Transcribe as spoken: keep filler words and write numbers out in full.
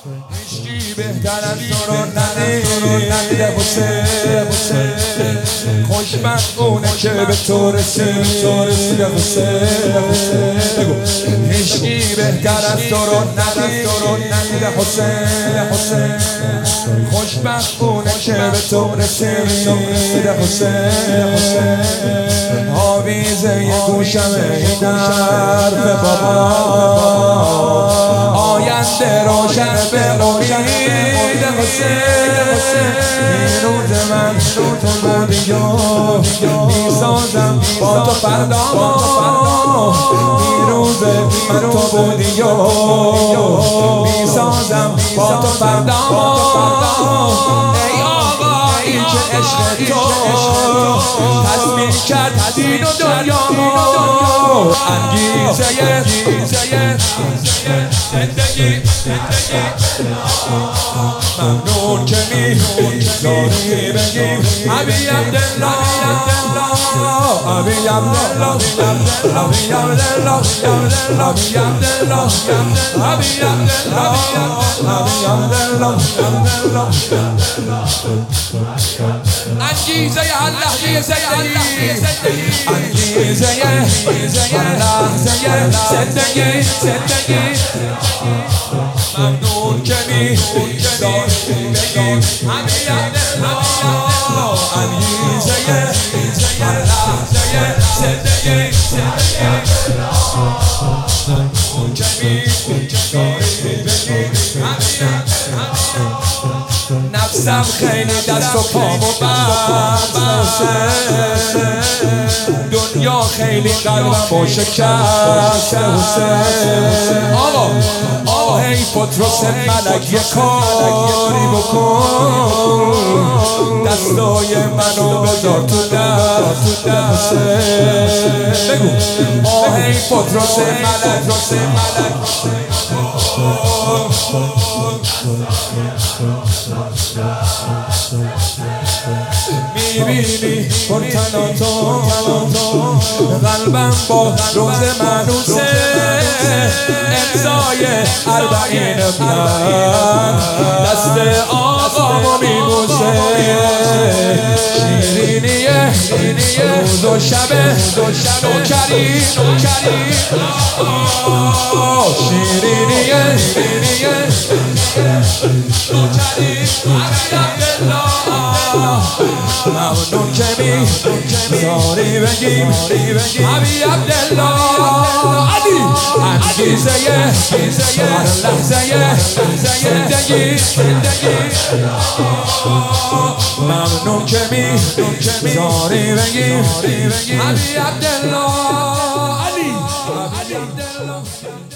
هیچکی بهتر از تو رو ندیده حسین، خوشبخت اونه که به تو رسیده حسین. هیچکی بهتر از تو رو ندیده حسین، خوشبخت اونه که به تو رسیده حسین. آویزه یه گوشمه این حرف بابا، آینده روشن به امید حسین. این روز من تو بودی و میسازم با تو فردا، این روز من تو بودی و میسازم با تو فردا. ای آقا این که عشق تو تصمیم کرد دین و دنیا، انگیزه زندگی. ممنون که میذاری بگیم ابی عبدالله، ابی عبدالله، ابی عبدالله، ابی عبدالله، ابی عبدالله. انگیزه هر لحظه زندگی، انگیزه هر لحظه زندگی. ممنون که میذاری بگیم ابی عبدالله، انگیزه هر لحظه زندگی. ممنون که میذاری بگیم ابی عبدالله. نفسم خیلی دست و پامو بسته، دنیا خیلی قلبمو شکسته حسین. آقا آقا هی پتروس ملک یه کاری بکن، دستای منو بذار تو دست حسین. بگو آقا هی پتروس ملک میبینی پرتنا تو قلبم با روز منوسه، امضای اربعین من دست آقامو میبوسه. شیرینیه روز و شبه نوکری، شیرینیه نوکری ابی عبدالله. ممنون که میذاری بگیم ابی عبدالله. انگیزه هر لحظه زندگی. ممنون که میذاری بگیم ابی عبدالله.